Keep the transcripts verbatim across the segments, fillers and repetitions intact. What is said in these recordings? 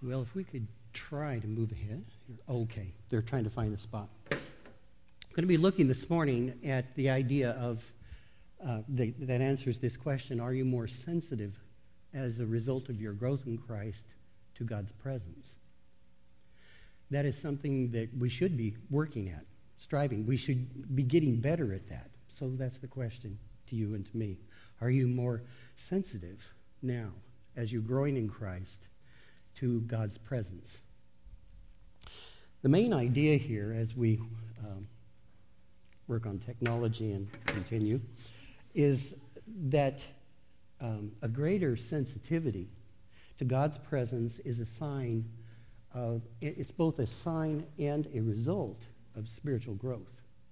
Well, if we could try to move ahead. Okay, they're trying to find a spot. I'm going to be looking this morning at the idea of, uh, the, that answers this question, are you more sensitive as a result of your growth in Christ to God's presence? That is something that we should be working at, striving. We should be getting better at that. So that's the question to you and to me. Are you more sensitive now as you're growing in Christ to God's presence? The main idea here as we um, work on technology and continue is that um, a greater sensitivity to God's presence is a sign of, it's both a sign and a result of spiritual growth.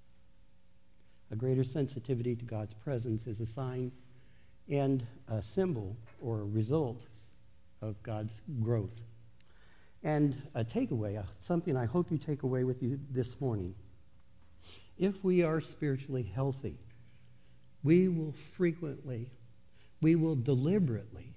A greater sensitivity to God's presence is a sign and a symbol or a result of God's growth. And a takeaway, something I hope you take away with you this morning. If we are spiritually healthy, we will frequently, we will deliberately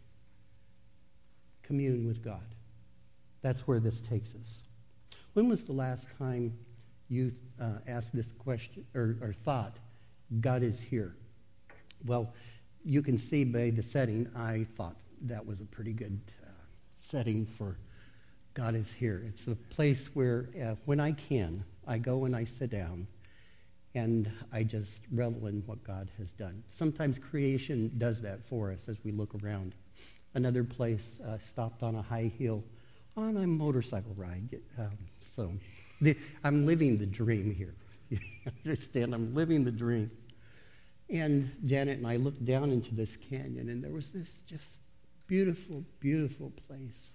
commune with God. That's where this takes us. When was the last time you uh, asked this question or, or thought, God is here? Well, you can see by the setting, I thought that was a pretty good uh, setting for God is here. It's a place where uh, when I can, I go and I sit down and I just revel in what God has done. Sometimes creation does that for us as we look around. Another place, uh, stopped on a high hill on a motorcycle ride. Um, so the, I'm living the dream here. You understand? I'm living the dream. And Janet and I looked down into this canyon, and there was this just beautiful, beautiful place.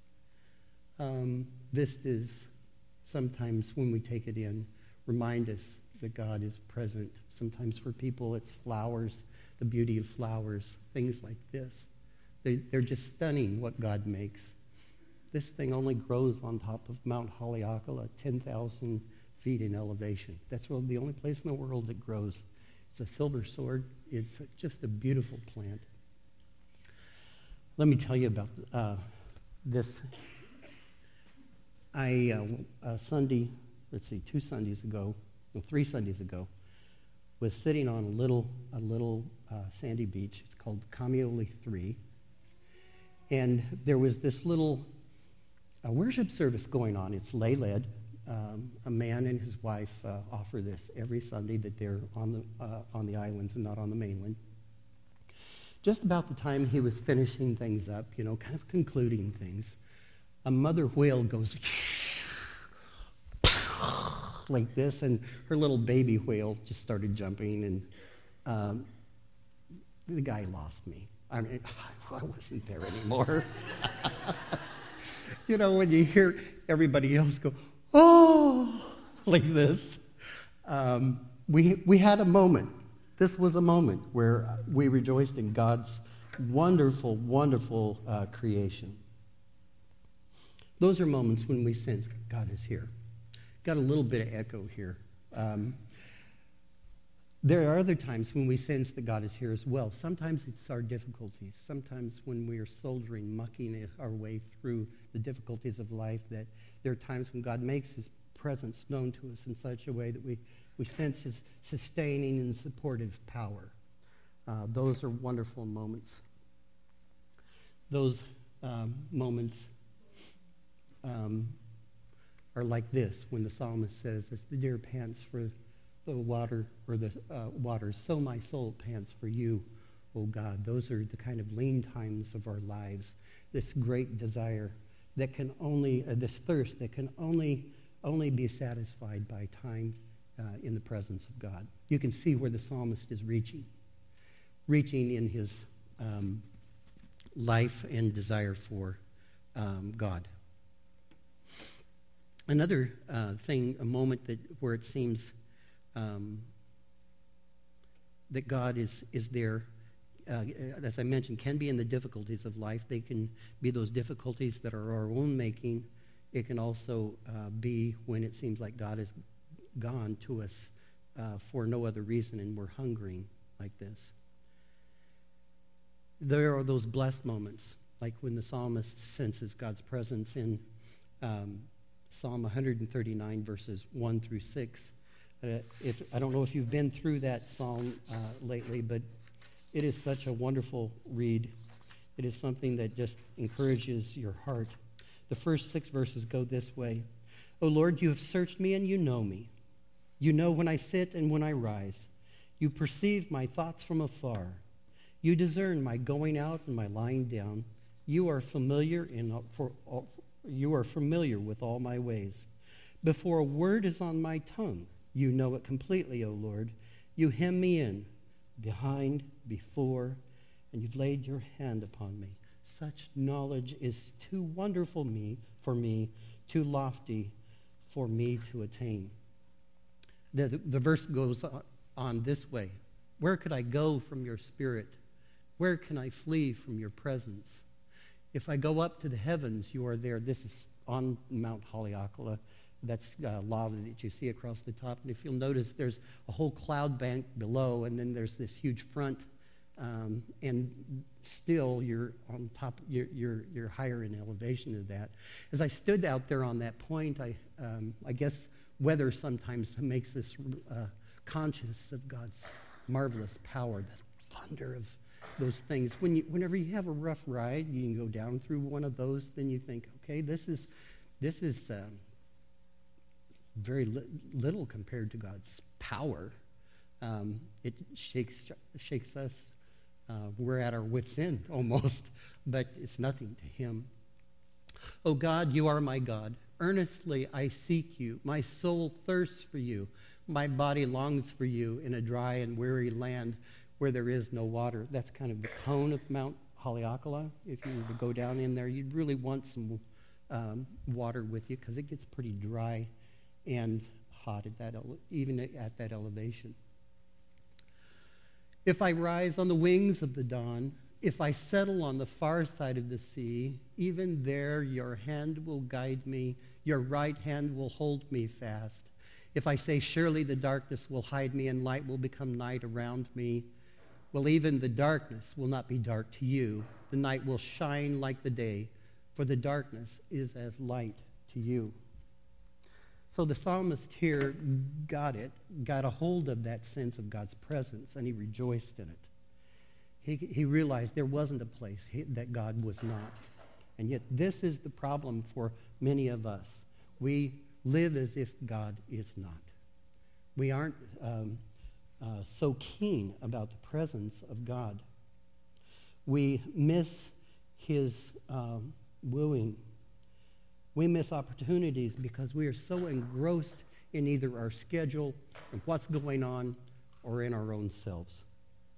Um, vistas, sometimes when we take it in, remind us that God is present. Sometimes for people, it's flowers, the beauty of flowers, things like this. They, they're just stunning what God makes. This thing only grows on top of Mount Haleakala, ten thousand feet in elevation. That's really the only place in the world that grows. It's a silver sword. It's just a beautiful plant. Let me tell you about uh, this. I, uh, uh, Sunday, let's see, two Sundays ago, no, three Sundays ago, was sitting on a little, a little uh, sandy beach. It's called Kamiole three. And there was this little uh, worship service going on. It's lay-led. Um, a man and his wife uh, offer this every Sunday that they're on the, uh, on the islands and not on the mainland. Just about the time he was finishing things up, you know, kind of concluding things, a mother whale goes like this, and her little baby whale just started jumping, and um, the guy lost me. I mean, I wasn't there anymore. You know, when you hear everybody else go, oh, like this, um, we we had a moment. This was a moment where we rejoiced in God's wonderful, wonderful uh, creation. Those are moments when we sense God is here. Got a little bit of echo here. Um, there are other times when we sense that God is here as well. Sometimes it's our difficulties. Sometimes when we are soldiering, mucking our way through the difficulties of life, that there are times when God makes his presence known to us in such a way that we, we sense his sustaining and supportive power. Uh, those are wonderful moments. Those um, moments Um, are like this when the psalmist says, as the deer pants for the water or the uh, waters, so my soul pants for you, O God. Those are the kind of lean times of our lives, this great desire that can only, uh, this thirst that can only, only be satisfied by time uh, in the presence of God. You can see where the psalmist is reaching, reaching in his um, life and desire for um, God. Another uh, thing, a moment that where it seems um, that God is is there, uh, as I mentioned, can be in the difficulties of life. They can be those difficulties that are our own making. It can also uh, be when it seems like God is gone to us uh, for no other reason, and we're hungering like this. There are those blessed moments like when the psalmist senses God's presence in um, Psalm one thirty-nine, verses one through six. Uh, if, I don't know if you've been through that psalm uh, lately, but it is such a wonderful read. It is something that just encourages your heart. The first six verses go this way. O Lord, you have searched me and you know me. You know when I sit and when I rise. You perceive my thoughts from afar. You discern my going out and my lying down. You are familiar in for all, you are familiar with all my ways. Before a word is on my tongue, you know it completely, O Lord. You hem me in, behind, before, and you've laid your hand upon me. Such knowledge is too wonderful me for me, too lofty for me to attain. The, the, the verse goes on, on this way. Where could I go from your spirit? Where can I flee from your presence? If I go up to the heavens, you are there. This is on Mount Haleakala. That's uh, lava that you see across the top. And if you'll notice, there's a whole cloud bank below, and then there's this huge front. Um, and still, you're on top. You're, you're you're higher in elevation than that. As I stood out there on that point, I um, I guess weather sometimes makes us uh, conscious of God's marvelous power, the thunder of those things. When you, whenever you have a rough ride, you can go down through one of those. Then you think, okay, this is this is um, very li- little compared to God's power. Um, it shakes shakes us. Uh, we're at our wits' end almost, but it's nothing to him. Oh God, you are my God. Earnestly I seek you. My soul thirsts for you. My body longs for you in a dry and weary land where there is no water. That's kind of the cone of Mount Haleakala. If you were to go down in there, you'd really want some um, water with you because it gets pretty dry and hot at that ele- even at that elevation. If I rise on the wings of the dawn, if I settle on the far side of the sea, even there your hand will guide me, your right hand will hold me fast. If I say, surely the darkness will hide me and light will become night around me, well, even the darkness will not be dark to you. The night will shine like the day, for the darkness is as light to you. So the psalmist here got it, got a hold of that sense of God's presence, and he rejoiced in it. He, he realized there wasn't a place he, that God was not. And yet this is the problem for many of us. We live as if God is not. We aren't um, uh, so keen about the presence of God. We miss his um, wooing. We miss opportunities because we are so engrossed in either our schedule and what's going on or in our own selves.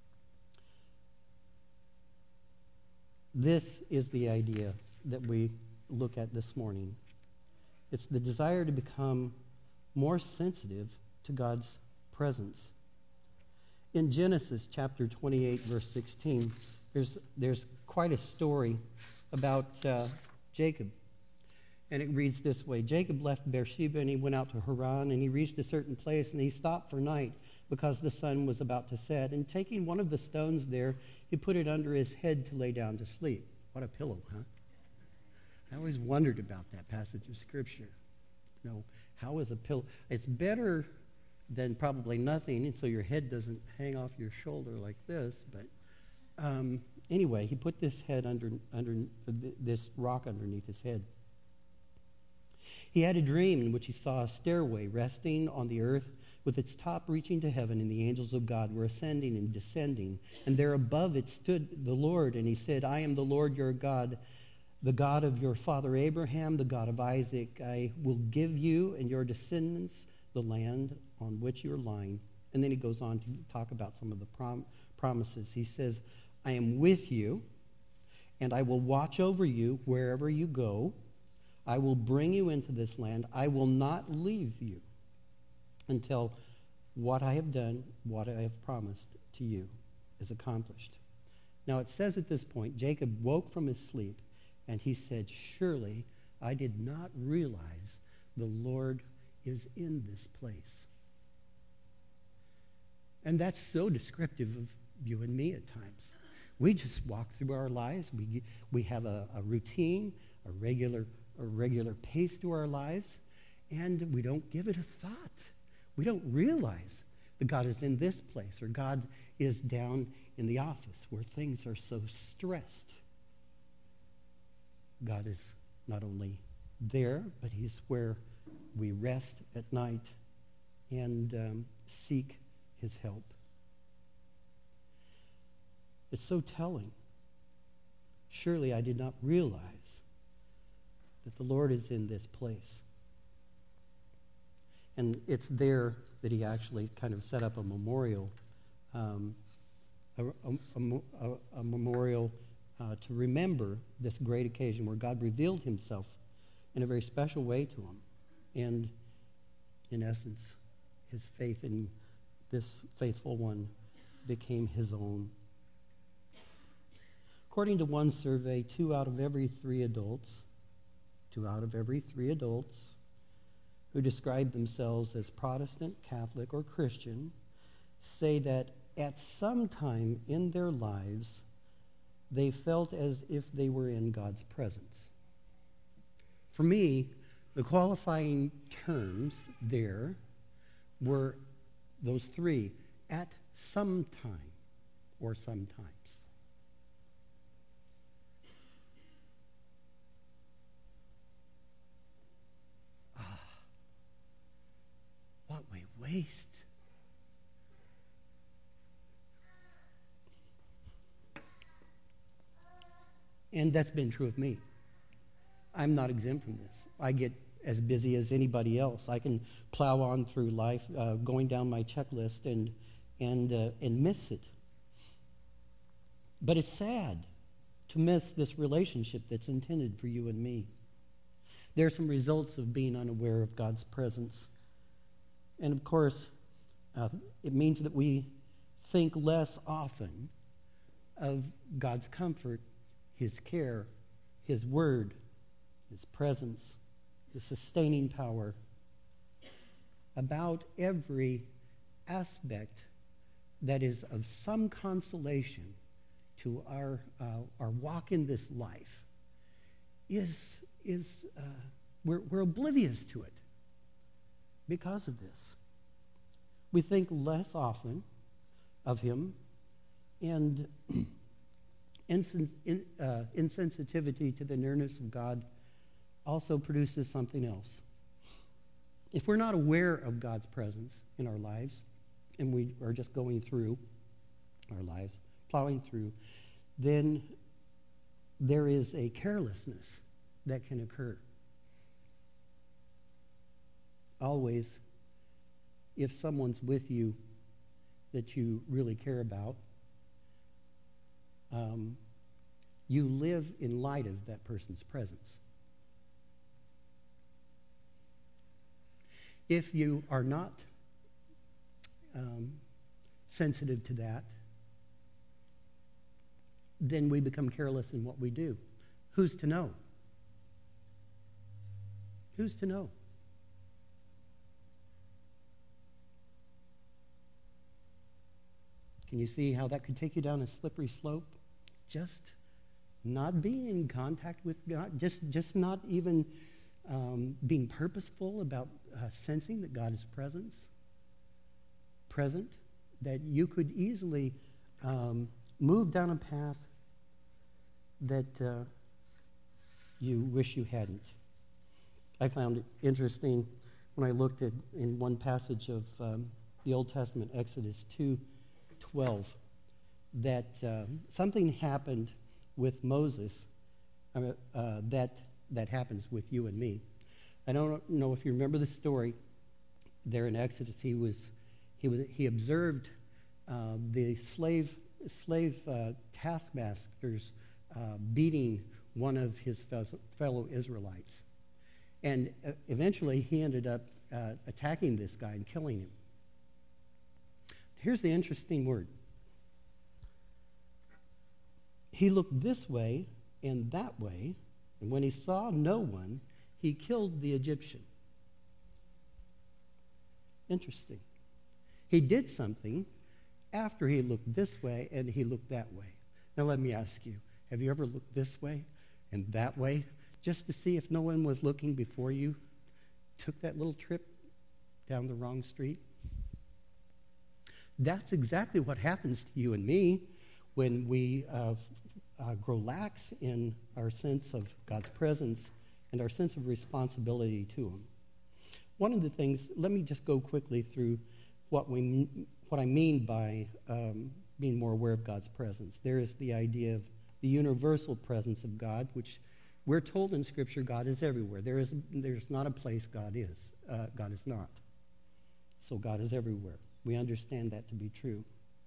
This is the idea that we look at this morning. It's the desire to become more sensitive to God's presence. In Genesis chapter twenty-eight, verse sixteen, there's, there's quite a story about uh, Jacob. And it reads this way. Jacob left Beersheba and he went out to Haran, and he reached a certain place and he stopped for night because the sun was about to set. And taking one of the stones there, he put it under his head to lay down to sleep. What a pillow, huh? I always wondered about that passage of Scripture. You know, how is a pillow? It's better than probably nothing, and so your head doesn't hang off your shoulder like this. But um, anyway, he put this head under under this rock underneath his head. He had a dream in which he saw a stairway resting on the earth with its top reaching to heaven, and the angels of God were ascending and descending. And there above it stood the Lord, and he said, I am the Lord your God, the God of your father Abraham, the God of Isaac. I will give you and your descendants the land on which you're lying. And then he goes on to talk about some of the prom- promises. He says, I am with you, and I will watch over you wherever you go. I will bring you into this land. I will not leave you until what I have done, what I have promised to you is accomplished. Now it says at this point, Jacob woke from his sleep, and he said, surely I did not realize the Lord is in this place. And that's so descriptive of you and me at times. We just walk through our lives. We, we have a, a routine, a regular, a regular pace to our lives, and we don't give it a thought. We don't realize that God is in this place, or God is down in the office where things are so stressed. God is not only there, but he's where we rest at night and um, seek his help. It's so telling. Surely I did not realize that the Lord is in this place. And it's there that he actually kind of set up a memorial, um, a, a, a, a memorial uh, to remember this great occasion where God revealed himself in a very special way to him. And in essence, his faith in this faithful one became his own. According to one survey, two out of every three adults, two out of every three adults who describe themselves as Protestant, Catholic, or Christian say that at some time in their lives they felt as if they were in God's presence. For me, the qualifying terms there were those three: at some time or sometimes. Ah, what we waste. And that's been true of me. I'm not exempt from this. I get as busy as anybody else. I can plow on through life, uh, going down my checklist and and uh, and miss it. But it's sad to miss this relationship that's intended for you and me. There are some results of being unaware of God's presence. And of course, uh, it means that we think less often of God's comfort, his care, his word, his presence, the sustaining power, about every aspect that is of some consolation to our uh, our walk in this life is is uh, we're, we're oblivious to it because of this. We think less often of him, and insen- in, uh, insensitivity to the nearness of God also produces something else. If we're not aware of God's presence in our lives, and we are just going through our lives, plowing through, then there is a carelessness that can occur. Always, if someone's with you that you really care about, um, you live in light of that person's presence. If you are not um, sensitive to that, then we become careless in what we do. Who's to know? Who's to know? Can you see how that could take you down a slippery slope? Just not being in contact with God, just, just not even um, being purposeful about uh, sensing that God is presence, present, that you could easily um, move down a path that uh, you wish you hadn't. I found it interesting when I looked at in one passage of um, the Old Testament, Exodus two twelve, that uh, something happened with Moses uh, uh, that that happens with you and me. I don't know if you remember the story. There in Exodus, he was he was he observed uh, the slave slave uh, taskmasters uh, beating one of his fellow Israelites, and uh, eventually he ended up uh, attacking this guy and killing him. Here's the interesting word. He looked this way and that way, and when he saw no one, he killed the Egyptian. Interesting. He did something after he looked this way and he looked that way. Now let me ask you, have you ever looked this way and that way just to see if no one was looking before you took that little trip down the wrong street? That's exactly what happens to you and me when we uh, uh, grow lax in our sense of God's presence and our sense of responsibility to Him. One of the things, let me just go quickly through what we, what I mean by um, being more aware of God's presence. There is the idea of the universal presence of God, which we're told in Scripture God is everywhere. There is, there's not a place God is. Uh, God is not. So God is everywhere. We understand that to be true.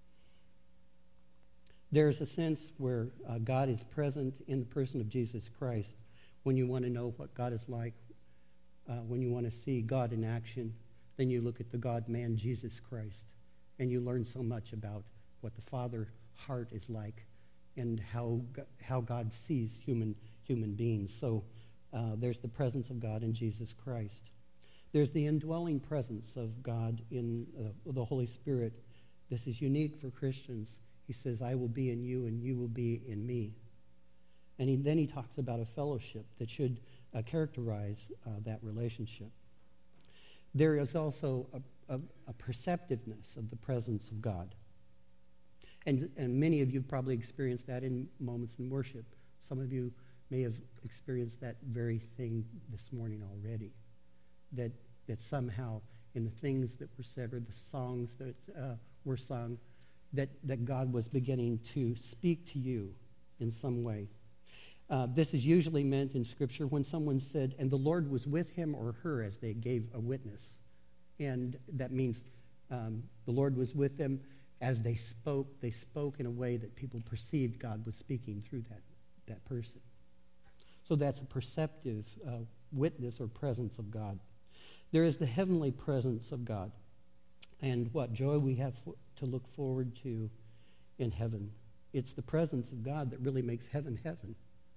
There's a sense where uh, God is present in the person of Jesus Christ. When you want to know what God is like, uh, when you want to see God in action, then you look at the God-man, Jesus Christ, and you learn so much about what the Father heart is like and how, how God sees human, human beings. So uh, there's the presence of God in Jesus Christ. There's the indwelling presence of God in uh, the Holy Spirit. This is unique for Christians. He says, I will be in you and you will be in me. And he, then he talks about a fellowship that should uh, characterize uh, that relationship. There is also a, a, a perceptiveness of the presence of God. And, and many of you probably experienced that in moments in worship. Some of you may have experienced that very thing this morning already. That, that somehow in the things that were said or the songs that uh, were sung, that, that God was beginning to speak to you in some way. Uh, this is usually meant in Scripture when someone said, and the Lord was with him or her as they gave a witness. And that means um, the Lord was with them as they spoke. They spoke in a way that people perceived God was speaking through that, that person. So that's a perceptive uh, witness or presence of God. There is the heavenly presence of God. And what joy we have to look forward to in heaven. It's the presence of God that really makes heaven heaven.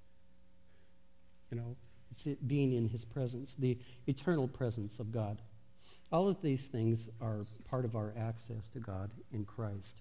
You know, it's it being in His presence, the eternal presence of God. All of these things are part of our access to God in Christ.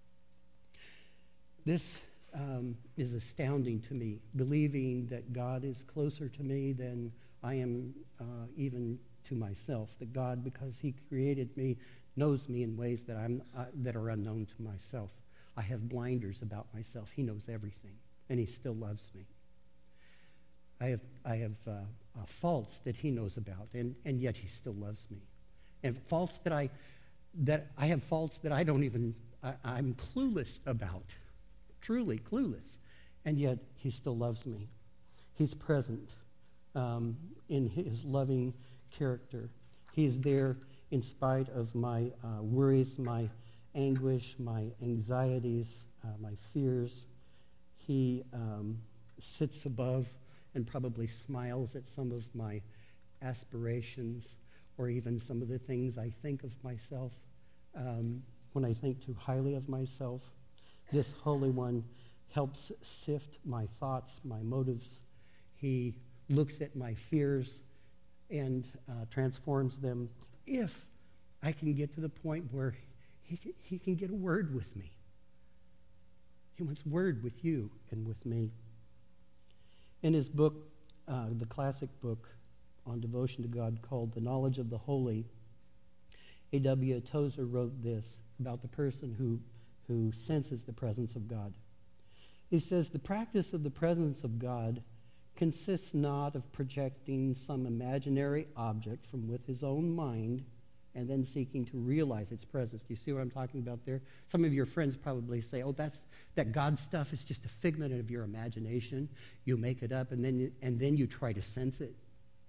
This um, is astounding to me, believing that God is closer to me than I am uh, even to myself, that God, because He created me, knows me in ways that I'm uh, that are unknown to myself. I have blinders about myself. He knows everything, and He still loves me. I have I have uh, uh, faults that He knows about, and, and yet He still loves me. And faults that I that I have faults that I don't even I, I'm clueless about, truly clueless, and yet He still loves me. He's present um, in His loving character. He's there in spite of my uh, worries, my anguish, my anxieties, uh, my fears. He um, sits above and probably smiles at some of my aspirations or even some of the things I think of myself. Um, when I think too highly of myself, this Holy One helps sift my thoughts, my motives. He looks at my fears and uh, transforms them if I can get to the point where he, he can get a word with me. He wants word with you and with me. In his book, uh, the classic book on devotion to God called The Knowledge of the Holy, A W Tozer wrote this about the person who, who senses the presence of God. He says, the practice of the presence of God consists not of projecting some imaginary object from with his own mind and then seeking to realize its presence. Do you see what I'm talking about there? Some of your friends probably say, oh, that's that God stuff is just a figment of your imagination. You make it up, and then you, and then you try to sense it.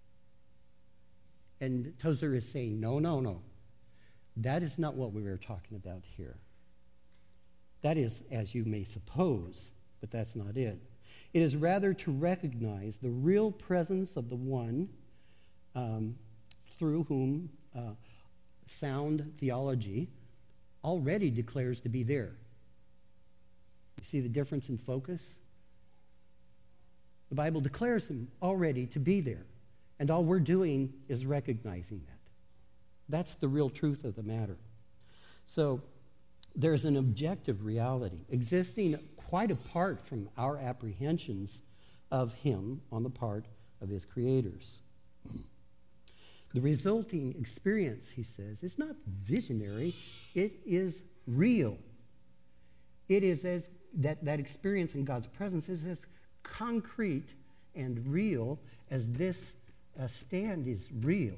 And Tozer is saying, no, no, no. That is not what we were talking about here. That is, as you may suppose, but that's not it. It is rather to recognize the real presence of the one um, through whom uh, sound theology already declares to be there. You see the difference in focus? The Bible declares him already to be there, and all we're doing is recognizing that. That's the real truth of the matter. So there's an objective reality existing quite apart from our apprehensions of him on the part of his creators. The resulting experience, he says, is not visionary, it is real. It is as that, that experience in God's presence is as concrete and real as this uh, stand is real.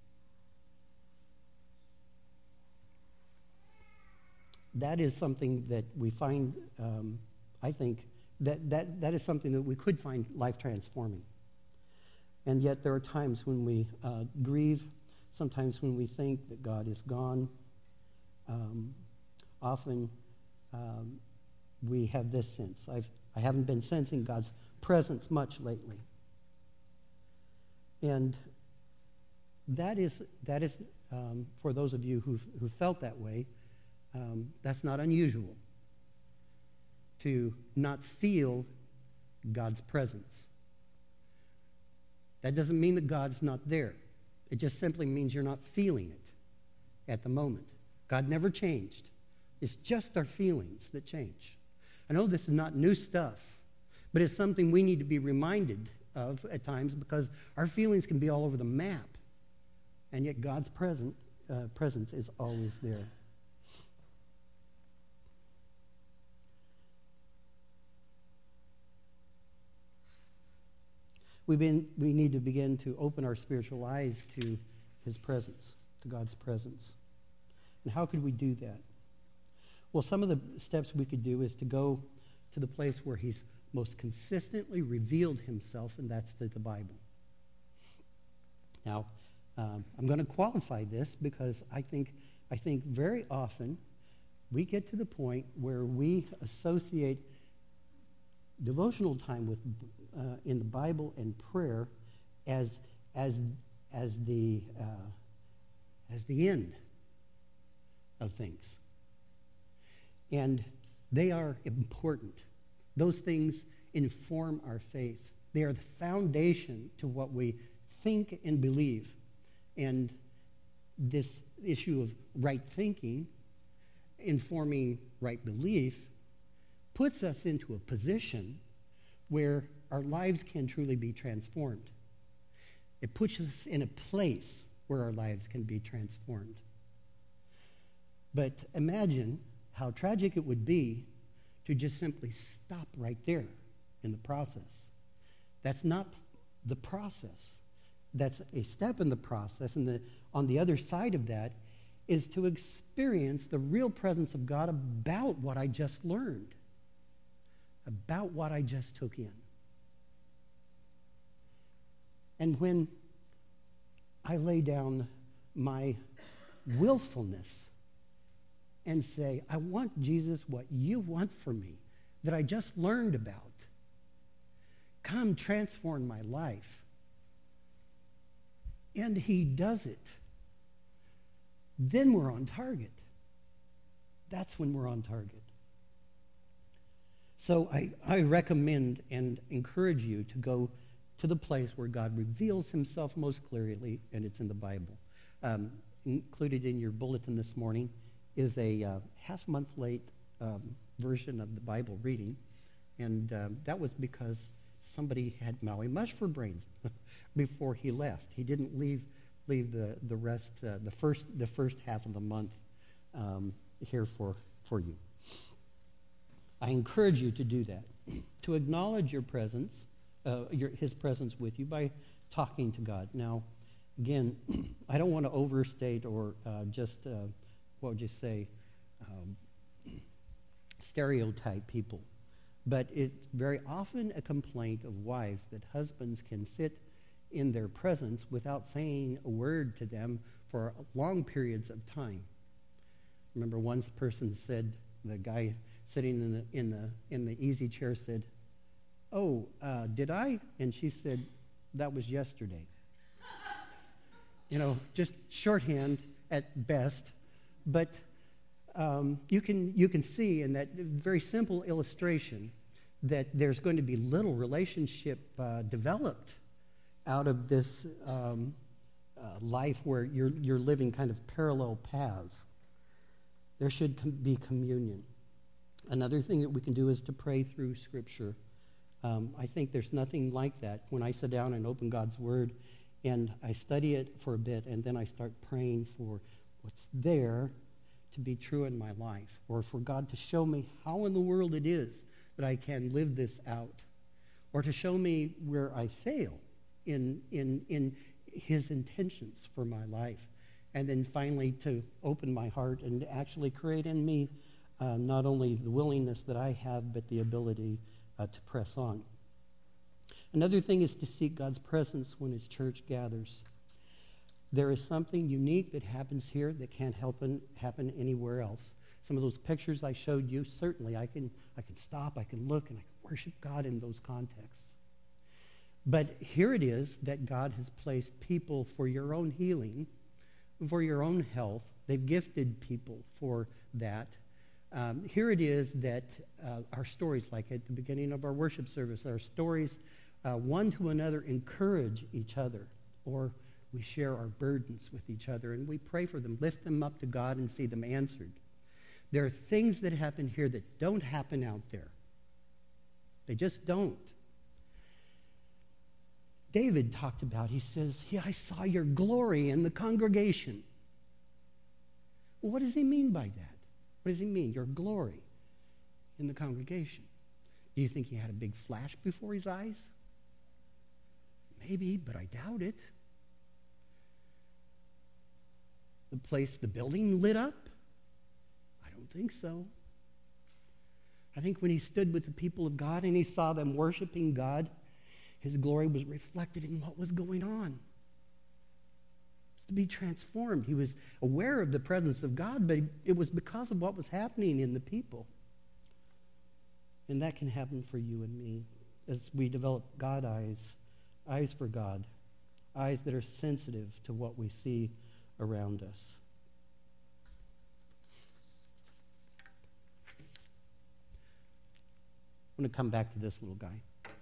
That is something that we find, um, I think, that, that, that is something that we could find life transforming. And yet there are times when we uh, grieve, sometimes when we think that God is gone. Um, often um, we have this sense. I've, I haven't been sensing God's presence much lately. And that is, that is um, for those of you who've, who felt that way, um, that's not unusual to not feel God's presence. That doesn't mean that God's not there. It just simply means you're not feeling it at the moment. God never changed. It's just our feelings that change. I know this is not new stuff, but it's something we need to be reminded of at times because our feelings can be all over the map, and yet God's present, uh, presence is always there. We've been, we need to begin to open our spiritual eyes to his presence, to God's presence. And how could we do that? Well, some of the steps we could do is to go to the place where he's most consistently revealed himself, and that's to the Bible. Now, um, I'm going to qualify this because I think, I think very often we get to the point where we associate devotional time with uh, in the Bible and prayer as as as the uh, as the end of things, and they are important. Those things inform our faith. They are the foundation to what we think and believe, and this issue of right thinking informing right belief puts us into a position where our lives can truly be transformed. It puts us in a place where our lives can be transformed. But imagine how tragic it would be to just simply stop right there in the process. That's not the process. That's a step in the process, and the, on the other side of that is to experience the real presence of God about what I just learned, about what I just took in. And when I lay down my willfulness and say, I want, Jesus, what you want for me, that I just learned about, come transform my life. And he does it. Then we're on target. That's when we're on target. So I, I recommend and encourage you to go to the place where God reveals himself most clearly, and it's in the Bible. Um, included in your bulletin this morning is a uh, half-month late um, version of the Bible reading, and um, that was because somebody had Maui mush for brains before he left. He didn't leave leave the the rest uh, the first the first half of the month um, here for for you. I encourage you to do that, to acknowledge your presence, uh, your, his presence with you by talking to God. Now, again, I don't want to overstate or uh, just, uh, what would you say, um, stereotype people. But it's very often a complaint of wives that husbands can sit in their presence without saying a word to them for long periods of time. Remember, one person said, the guy sitting in the in the in the easy chair said, "Oh, uh, did I?" And she said, "That was yesterday." You know, just shorthand at best, but um, you can you can see in that very simple illustration that there's going to be little relationship uh, developed out of this um, uh, life where you're you're living kind of parallel paths. There should com- be communion. Another thing that we can do is to pray through Scripture. Um, I think there's nothing like that. When I sit down and open God's Word and I study it for a bit and then I start praying for what's there to be true in my life, or for God to show me how in the world it is that I can live this out, or to show me where I fail in, in, in His intentions for my life. And then finally to open my heart and to actually create in me uh, not only the willingness that I have, but the ability uh, to press on. Another thing is to seek God's presence when His church gathers. There is something unique that happens here that can't happen, happen anywhere else. Some of those pictures I showed you, certainly I can, I can stop, I can look, and I can worship God in those contexts. But here it is that God has placed people for your own healing, for your own health. They've gifted people for that. Um, here it is that uh, our stories, like at the beginning of our worship service, our stories, uh, one to another, encourage each other, or we share our burdens with each other, and we pray for them, lift them up to God, and see them answered. There are things that happen here that don't happen out there. They just don't. David talked about, he says, yeah, I saw your glory in the congregation. Well, what does he mean by that? What does he mean, your glory in the congregation? Do you think he had a big flash before his eyes? Maybe, but I doubt it. The place, the building lit up? I don't think so. I think when he stood with the people of God and he saw them worshiping God, his glory was reflected in what was going on. It was to be transformed. He was aware of the presence of God, but it was because of what was happening in the people. And that can happen for you and me as we develop God eyes, eyes for God, eyes that are sensitive to what we see around us. I'm going to come back to this little guy.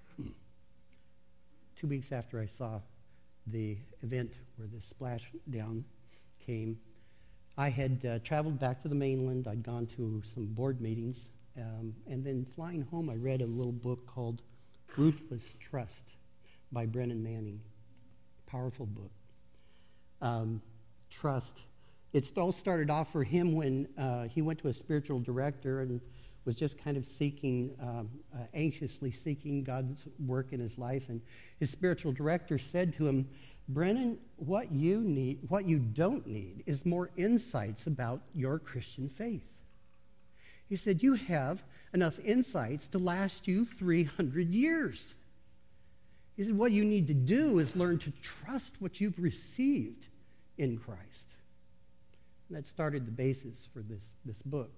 Two weeks after I saw the event where this splashdown came, I had uh, traveled back to the mainland. I'd gone to some board meetings, um, and then flying home, I read a little book called Ruthless Trust by Brennan Manning. Powerful book. Um, trust. It all started off for him when uh, he went to a spiritual director and was just kind of seeking, um, uh, anxiously seeking God's work in his life. And his spiritual director said to him, Brennan, what you need, what you don't need is more insights about your Christian faith. He said, you have enough insights to last you three hundred years. He said, what you need to do is learn to trust what you've received in Christ. And that started the basis for this, this book.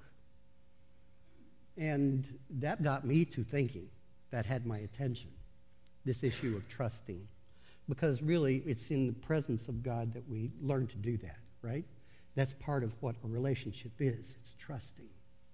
And that got me to thinking. That had my attention, this issue of trusting. Because really, it's in the presence of God that we learn to do that, right? That's part of what a relationship is. It's trusting.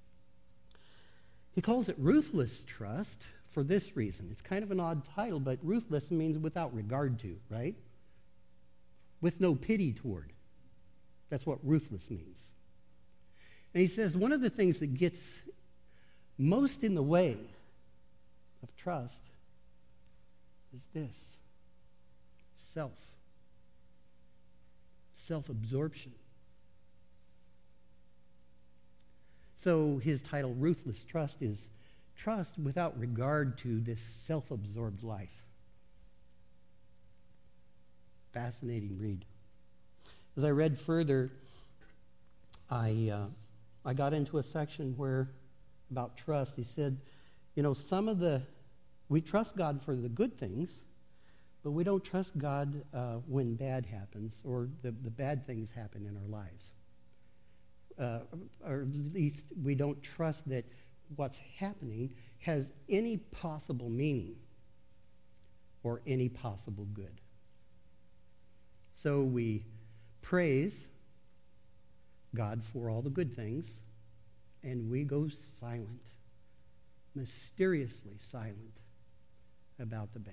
He calls it ruthless trust for this reason. It's kind of an odd title, but ruthless means without regard to, right? With no pity toward. That's what ruthless means. And he says one of the things that gets most in the way of trust is this: self. Self-absorption. So his title, Ruthless Trust, is trust without regard to this self-absorbed life. Fascinating read. As I read further, I uh, I got into a section where about trust. He said, you know, some of the, we trust God for the good things, but we don't trust God uh, when bad happens or the, the bad things happen in our lives. Uh, or at least we don't trust that what's happening has any possible meaning or any possible good. So we praise God for all the good things, and we go silent, mysteriously silent about the bad.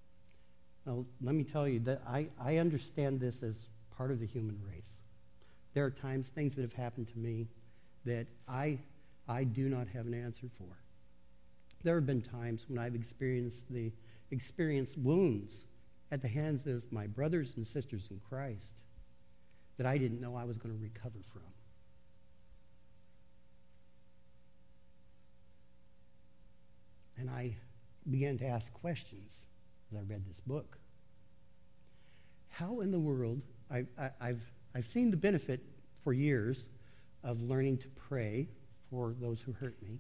Now, let me tell you that I, I understand this as part of the human race. There are times, things that have happened to me that I, I do not have an answer for. There have been times when I've experienced the experienced wounds at the hands of my brothers and sisters in Christ that I didn't know I was going to recover from. And I began to ask questions as I read this book. How in the world, I, I, I've, I've seen the benefit for years of learning to pray for those who hurt me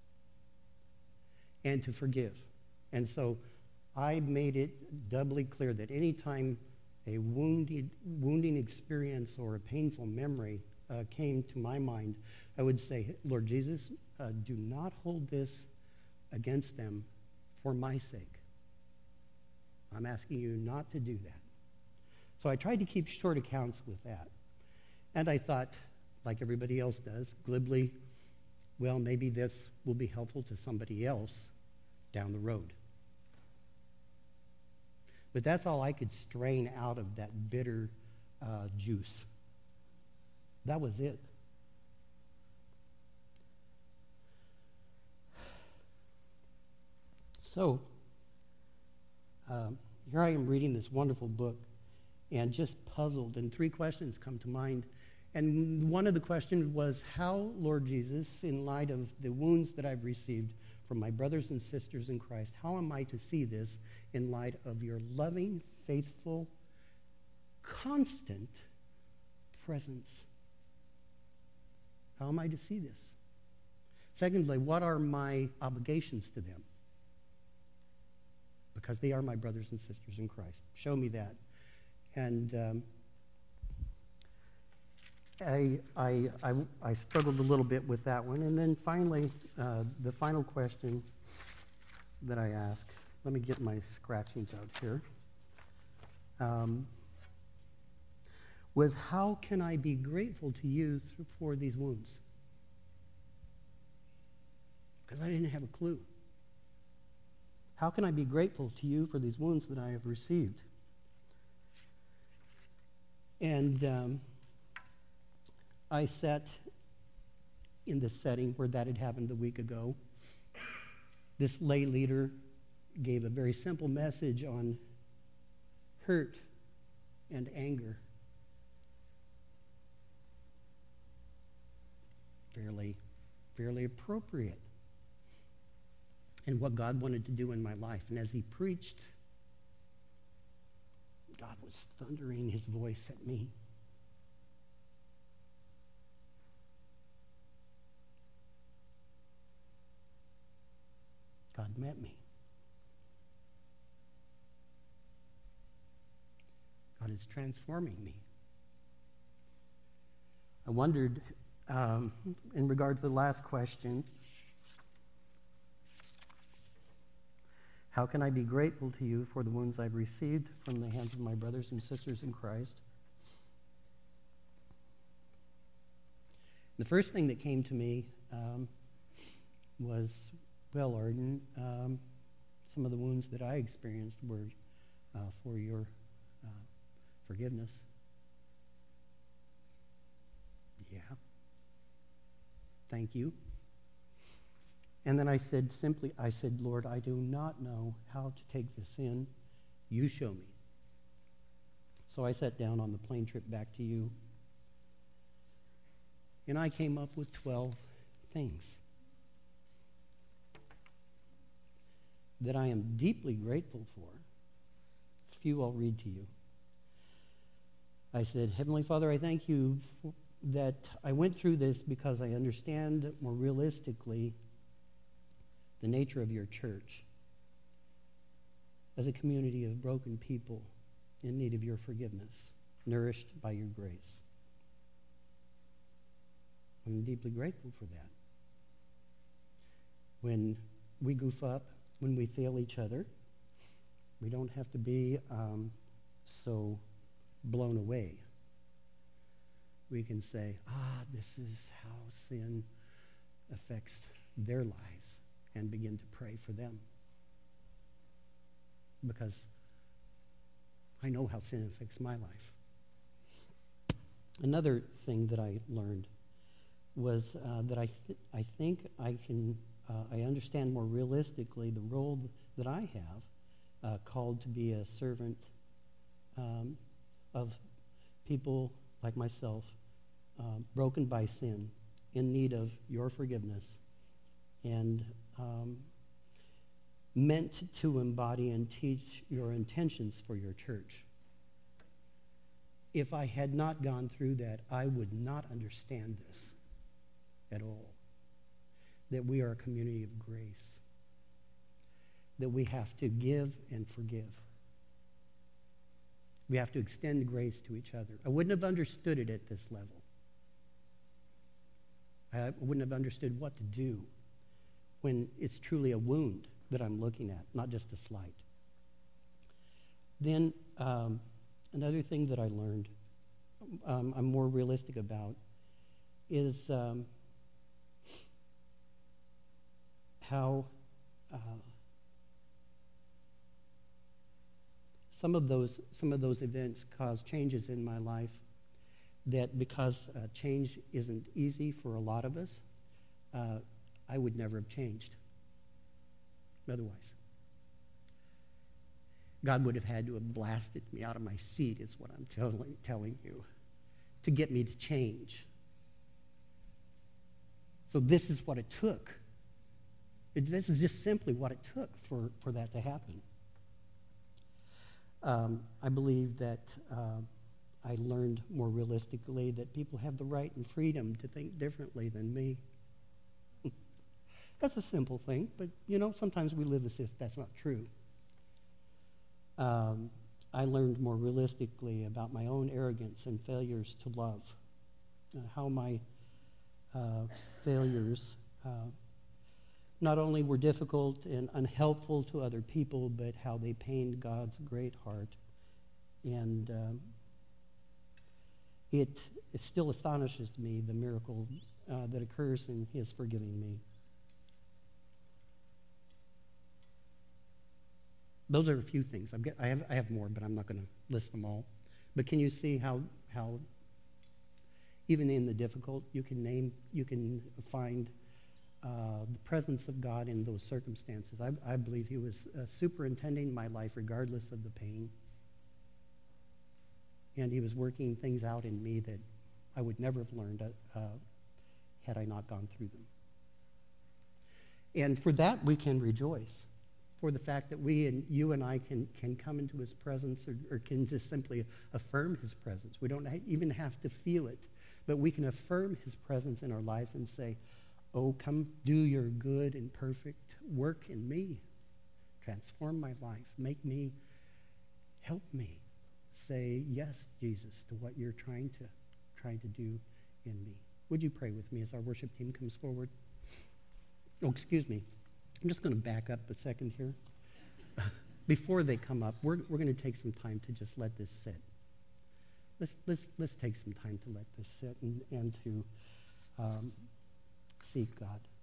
and to forgive. And so I made it doubly clear that anytime a wounded, wounding experience or a painful memory uh, came to my mind, I would say, Lord Jesus, uh, do not hold this against them for my sake. I'm asking you not to do that. So I tried to keep short accounts with that. And I thought, like everybody else does, glibly, well, maybe this will be helpful to somebody else down the road. But that's all I could strain out of that bitter uh, juice. That was it. So, um, here I am reading this wonderful book and just puzzled, and three questions come to mind. And one of the questions was, how, Lord Jesus, in light of the wounds that I've received from my brothers and sisters in Christ, how am I to see this in light of your loving, faithful, constant presence? How am I to see this? Secondly, what are my obligations to them? Because they are my brothers and sisters in Christ. Show me that. And um, I, I, I, I struggled a little bit with that one. And then finally, uh, the final question that I ask, let me get my scratchings out here, um, was how can I be grateful to you th- for these wounds? Because I didn't have a clue. How can I be grateful to you for these wounds that I have received? And um, I sat in the setting where that had happened a week ago. This lay leader gave a very simple message on hurt and anger. Fairly, fairly appropriate. And what God wanted to do in my life. And as he preached, God was thundering his voice at me. God met me. God is transforming me. I wondered, um, in regard to the last question, how can I be grateful to you for the wounds I've received from the hands of my brothers and sisters in Christ? The first thing that came to me um, was, well, Arden, um, some of the wounds that I experienced were uh, for your uh, forgiveness. Yeah. Thank you. And then I said simply, I said, Lord, I do not know how to take this in. You show me. So I sat down on the plane trip back to you, and I came up with twelve things that I am deeply grateful for. A few I'll read to you. I said, Heavenly Father, I thank you for, that I went through this because I understand more realistically the nature of your church as a community of broken people in need of your forgiveness, nourished by your grace. I'm deeply grateful for that. When we goof up, when we fail each other, we don't have to be um, so blown away. We can say, ah, this is how sin affects their lives, and begin to pray for them. Because I know how sin affects my life. Another thing that I learned was uh, that I, th- I think I can, uh, I understand more realistically the role that I have, uh, called to be a servant um, of people like myself, uh, broken by sin, in need of your forgiveness, and um, meant to embody and teach your intentions for your church. If I had not gone through that, I would not understand this at all. That we are a community of grace. That we have to give and forgive. We have to extend grace to each other. I wouldn't have understood it at this level. I wouldn't have understood what to do when it's truly a wound that I'm looking at, not just a slight. Then um, another thing that I learned, um, I'm more realistic about, is um, how uh, some of those some of those events cause changes in my life. That because uh, change isn't easy for a lot of us, uh, I would never have changed otherwise. God would have had to have blasted me out of my seat, is what I'm telling, telling you, to get me to change. So this is what it took. It, this is just simply what it took for, for that to happen. Um, I believe that uh, I learned more realistically that people have the right and freedom to think differently than me. That's a simple thing, but, you know, sometimes we live as if that's not true. Um, I learned more realistically about my own arrogance and failures to love, uh, how my uh, failures uh, not only were difficult and unhelpful to other people, but how they pained God's great heart. And um, it, it still astonishes me, the miracle uh, that occurs in his forgiving me. Those are a few things. I've got, I, have, I have more, but I'm not going to list them all. But can you see how, how even in the difficult, you can name, you can find uh, the presence of God in those circumstances. I, I believe he was uh, superintending my life regardless of the pain. And he was working things out in me that I would never have learned uh, had I not gone through them. And for that, we can rejoice. For the fact that we and you and I can, can come into his presence, or, or can just simply affirm his presence. We don't ha- even have to feel it, but we can affirm his presence in our lives and say, oh, come do your good and perfect work in me. Transform my life. Make me, help me say yes, Jesus, to what you're trying to, trying to do in me. Would you pray with me as our worship team comes forward? Oh, excuse me. I'm just going to back up a second here. Before they come up, we're, we're going to take some time to just let this sit. Let's, let's, let's take some time to let this sit and, and to um, seek God.